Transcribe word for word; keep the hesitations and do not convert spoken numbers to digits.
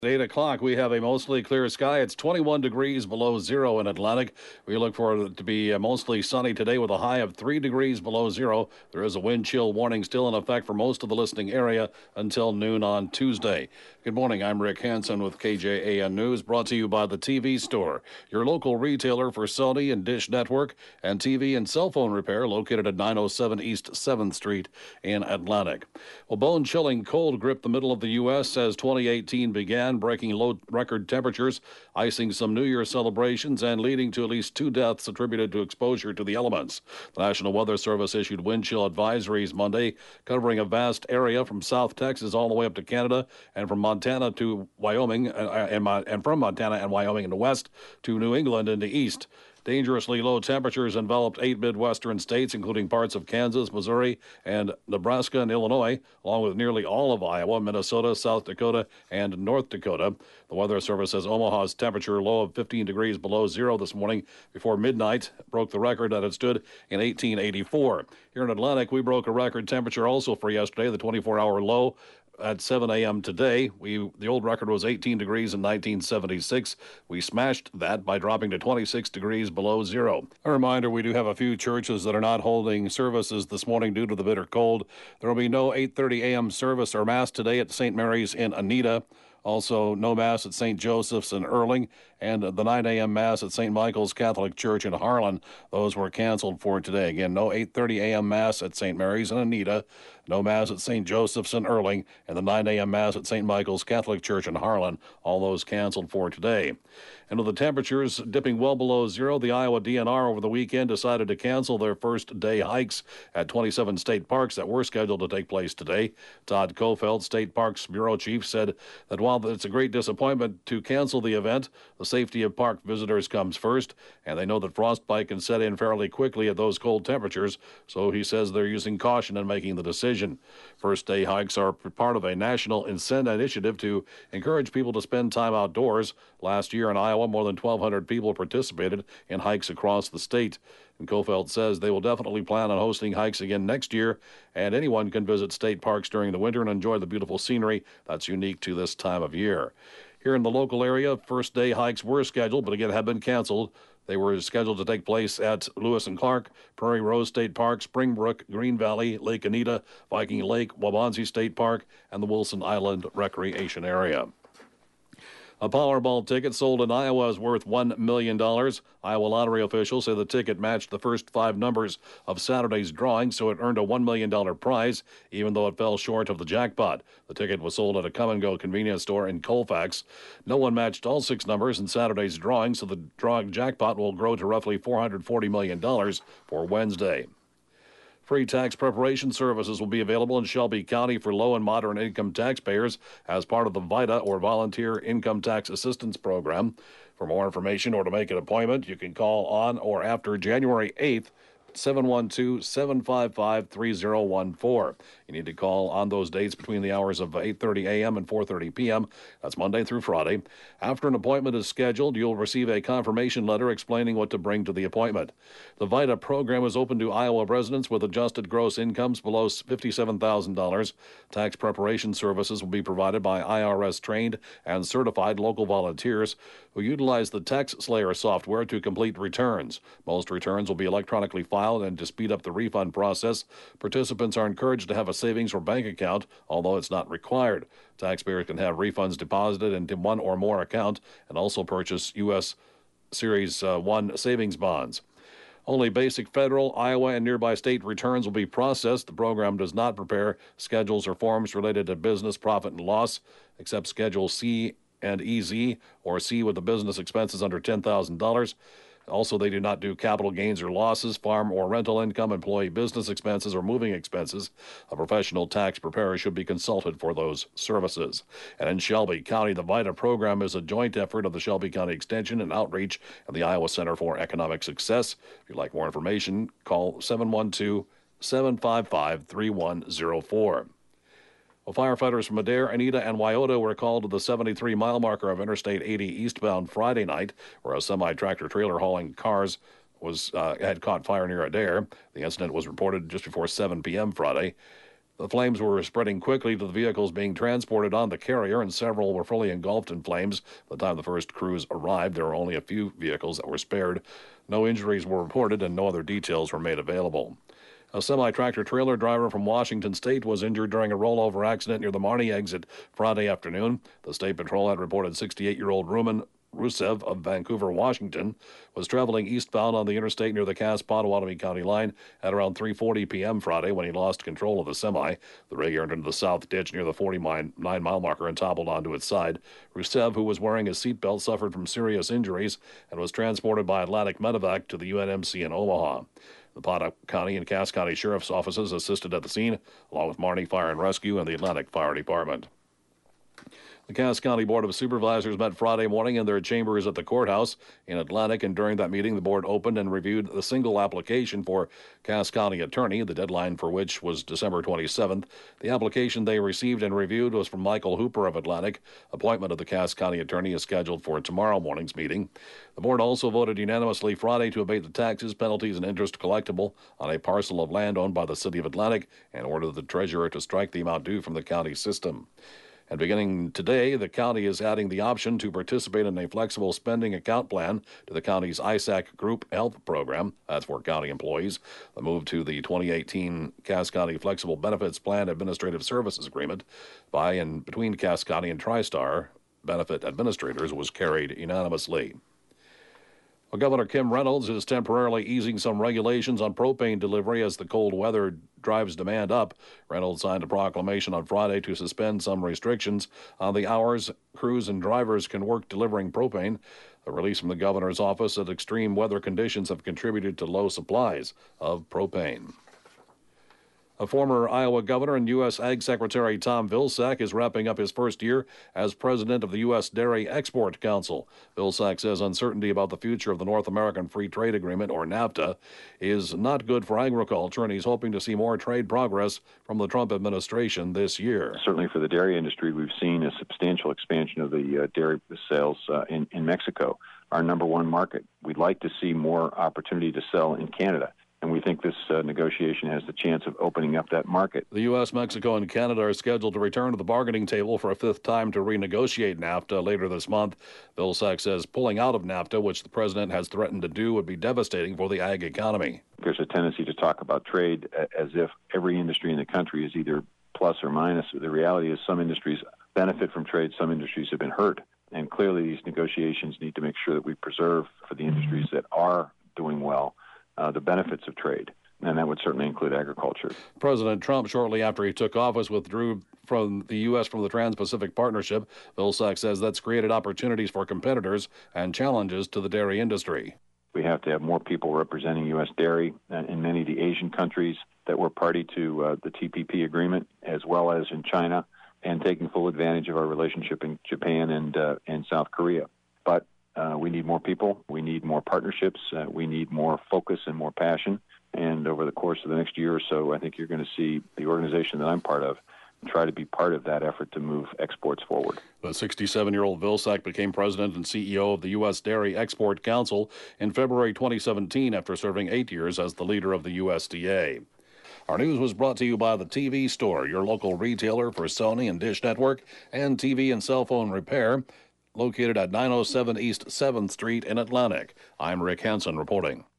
At eight o'clock, we have a mostly clear sky. It's twenty-one degrees below zero in Atlantic. We look for it to be uh, mostly sunny today with a high of three degrees below zero. There is a wind chill warning still in effect for most of the listening area until noon on Tuesday. Good morning. I'm Rick Hansen with K J A N News, brought to you by the T V Store, your local retailer for Sony and Dish Network and T V and cell phone repair, located at nine oh seven East seventh Street in Atlantic. Well, bone-chilling cold gripped the middle of the U S as twenty eighteen began, breaking low record temperatures, icing some New Year celebrations, and leading to at least two deaths attributed to exposure to the elements. The National Weather Service issued wind chill advisories Monday, covering a vast area from South Texas all the way up to Canada, and from Montana to Wyoming, uh, and, and from Montana and Wyoming in the west to New England in the east. Dangerously low temperatures enveloped eight Midwestern states, including parts of Kansas, Missouri, and Nebraska and Illinois, along with nearly all of Iowa, Minnesota, South Dakota, and North Dakota. The Weather Service says Omaha's temperature low of fifteen degrees below zero this morning before midnight broke the record that had stood in eighteen eighty-four. Here in Atlantic, we broke a record temperature also for yesterday, the twenty-four hour low at seven a.m. today. We the old record was eighteen degrees in nineteen seventy-six. We smashed that by dropping to twenty-six degrees below zero. A reminder, we do have a few churches that are not holding services this morning due to the bitter cold. There will be no eight thirty a.m. service or mass today at Saint Mary's in Anita. Also, no Mass at Saint Joseph's in Erling, and the nine a.m. Mass at Saint Michael's Catholic Church in Harlan. Those were canceled for today. Again, no eight thirty a.m. Mass at Saint Mary's in Anita, no Mass at Saint Joseph's in Erling, and the nine a.m. Mass at Saint Michael's Catholic Church in Harlan. All those canceled for today. And with the temperatures dipping well below zero, the Iowa D N R over the weekend decided to cancel their first day hikes at twenty-seven state parks that were scheduled to take place today. Todd Kofeld, State Parks Bureau Chief, said that while it's a great disappointment to cancel the event, the safety of park visitors comes first, and they know that frostbite can set in fairly quickly at those cold temperatures, so he says they're using caution in making the decision. First day hikes are part of a national incentive initiative to encourage people to spend time outdoors. Last year in Iowa, more than twelve hundred people participated in hikes across the state. And Kofeld says they will definitely plan on hosting hikes again next year, and anyone can visit state parks during the winter and enjoy the beautiful scenery that's unique to this time of year. Here in the local area, first day hikes were scheduled, but again have been canceled. They were scheduled to take place at Lewis and Clark, Prairie Rose State Park, Springbrook, Green Valley, Lake Anita, Viking Lake, Waubonsee State Park, and the Wilson Island Recreation Area. A Powerball ticket sold in Iowa is worth one million dollars. Iowa lottery officials say the ticket matched the first five numbers of Saturday's drawing, so it earned a one million dollars prize, even though it fell short of the jackpot. The ticket was sold at a come-and-go convenience store in Colfax. No one matched all six numbers in Saturday's drawing, so the drawing jackpot will grow to roughly four hundred forty million dollars for Wednesday. Free tax preparation services will be available in Shelby County for low and moderate income taxpayers as part of the VITA, or Volunteer Income Tax Assistance Program. For more information or to make an appointment, you can call on or after January eighth, seven one two, seven five five, three zero one four. You need to call on those dates between the hours of eight thirty a.m. and four thirty p.m. That's Monday through Friday. After an appointment is scheduled, you'll receive a confirmation letter explaining what to bring to the appointment. The VITA program is open to Iowa residents with adjusted gross incomes below fifty-seven thousand dollars. Tax preparation services will be provided by I R S-trained and certified local volunteers who utilize the Tax Slayer software to complete returns. Most returns will be electronically filed, and to speed up the refund process, participants are encouraged to have a savings or bank account, although it's not required. Taxpayers can have refunds deposited into one or more account and also purchase U S Series uh, one savings bonds. Only basic federal, Iowa, and nearby state returns will be processed. The program does not prepare schedules or forms related to business profit and loss, except Schedule C and E Z, or C with the business expenses under ten thousand dollars. Also, they do not do capital gains or losses, farm or rental income, employee business expenses, or moving expenses. A professional tax preparer should be consulted for those services. And in Shelby County, the VITA program is a joint effort of the Shelby County Extension and Outreach and the Iowa Center for Economic Success. If you'd like more information, call seven one two, seven five five, three one zero four. Well, firefighters from Adair, Anita, and Wyoto were called to the seventy-three mile marker of Interstate eighty eastbound Friday night, where a semi-tractor trailer hauling cars was uh, had caught fire near Adair. The incident was reported just before seven p.m. Friday. The flames were spreading quickly to the vehicles being transported on the carrier, and several were fully engulfed in flames. By the time the first crews arrived, there were only a few vehicles that were spared. No injuries were reported, and no other details were made available. A semi-tractor trailer driver from Washington State was injured during a rollover accident near the Marnie exit Friday afternoon. The State Patrol had reported sixty-eight-year-old Rumen Rusev of Vancouver, Washington, was traveling eastbound on the interstate near the Cass-Potawatomi County line at around three forty p.m. Friday when he lost control of the semi. The rig entered into the south ditch near the forty-nine-mile marker and toppled onto its side. Rusev, who was wearing his seatbelt, suffered from serious injuries and was transported by Atlantic Medevac to the U N M C in Omaha. The Potomac County and Cass County Sheriff's offices assisted at the scene, along with Marnie Fire and Rescue and the Atlantic Fire Department. The Cass County Board of Supervisors met Friday morning in their chambers at the courthouse in Atlantic, and during that meeting, the board opened and reviewed the single application for Cass County attorney, the deadline for which was December twenty-seventh. The application they received and reviewed was from Michael Hooper of Atlantic. Appointment of the Cass County attorney is scheduled for tomorrow morning's meeting. The board also voted unanimously Friday to abate the taxes, penalties, and interest collectible on a parcel of land owned by the city of Atlantic and ordered the treasurer to strike the amount due from the county system. And beginning today, the county is adding the option to participate in a flexible spending account plan to the county's I S A C Group Health Program. That's for county employees. The move to the twenty eighteen Cass County Flexible Benefits Plan Administrative Services Agreement by and between Cass County and TriStar benefit administrators was carried unanimously. Well, Governor Kim Reynolds is temporarily easing some regulations on propane delivery as the cold weather drives demand up. Reynolds signed a proclamation on Friday to suspend some restrictions on the hours crews and drivers can work delivering propane. A release from the governor's office said extreme weather conditions have contributed to low supplies of propane. A former Iowa governor and U S Ag Secretary Tom Vilsack is wrapping up his first year as president of the U S Dairy Export Council. Vilsack says uncertainty about the future of the North American Free Trade Agreement, or NAFTA, is not good for agriculture, and he's hoping to see more trade progress from the Trump administration this year. Certainly for the dairy industry, we've seen a substantial expansion of the uh, dairy sales uh, in, in Mexico, our number one market. We'd like to see more opportunity to sell in Canada. And we think this uh, negotiation has the chance of opening up that market. The U S, Mexico, and Canada are scheduled to return to the bargaining table for a fifth time to renegotiate NAFTA later this month. Vilsack says pulling out of NAFTA, which the president has threatened to do, would be devastating for the ag economy. There's a tendency to talk about trade as if every industry in the country is either plus or minus. The reality is some industries benefit from trade, some industries have been hurt. And clearly these negotiations need to make sure that we preserve for the industries that are doing well Uh, the benefits of trade, and that would certainly include agriculture. President Trump, shortly after he took office, withdrew from the U S from the Trans-Pacific Partnership. Vilsack says that's created opportunities for competitors and challenges to the dairy industry. We have to have more people representing U S dairy in many of the Asian countries that were party to uh, the T P P agreement, as well as in China, and taking full advantage of our relationship in Japan and, uh, and South Korea. But Uh, we need more people. We need more partnerships. Uh, we need more focus and more passion. And over the course of the next year or so, I think you're going to see the organization that I'm part of try to be part of that effort to move exports forward. The sixty-seven-year-old Vilsack became president and C E O of the U S Dairy Export Council in February twenty seventeen after serving eight years as the leader of the U S D A. Our news was brought to you by the T V Store, your local retailer for Sony and Dish Network and T V and cell phone repair, located at nine oh seven East seventh Street in Atlantic. I'm Rick Hansen reporting.